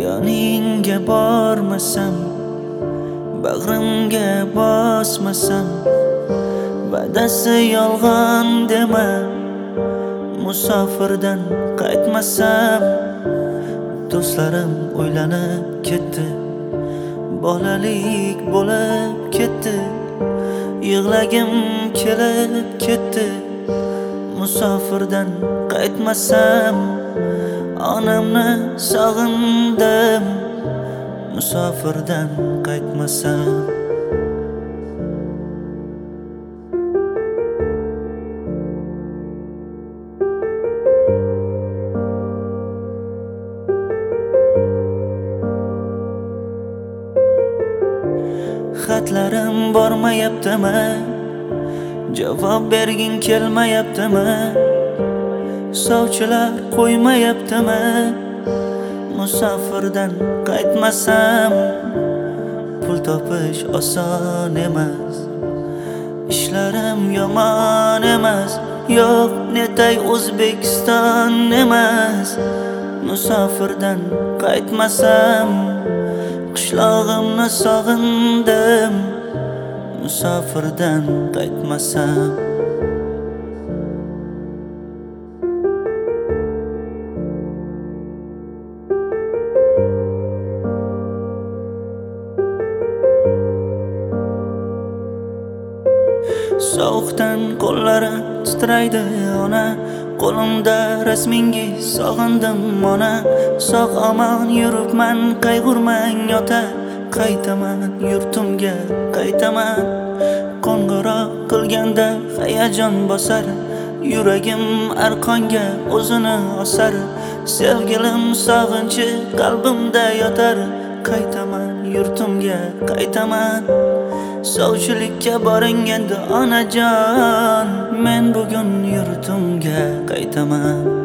yoningga bormasam, bag'rimga bosmasam, va'dasi yolg'on dema, musofirdan qaytmasam. Do'stlarim o'ylanib ketdi, bolalik bo'lib ketdi, yig'lagim kelib ketdi. Musofirdan qaytmasam, onamni sog'indim, musofirdan qaytmasam. Xatlarim bormayaptimi? Javob berging kelmayaptimi? Sovchilar qo'ymayaptimi? Musofirdan qaytmasam, pul topish oson emas, ishlarim yomon emas. Yo'q, netay O'zbekiston emas. Musofirdan qaytmasam, qishlog'imni sog'indim, musofirdan qaytmasam. Sovuqdan qo'llarim titraydi ona, qo'limda rasmingiz sog'indim ona. Sog' omon yuribman, qayg'urmang ota, qaytaman yurtimga qaytaman. Qo'ng'iroq qilganda hayajon bosar, yuragim arqonga o'zini osar. Sevgilim sog'inchi qalbimda yotar, qaytaman yurtimga qaytaman. Sovchilikka boring endi onajon, men bugun yurtimga qaytaman.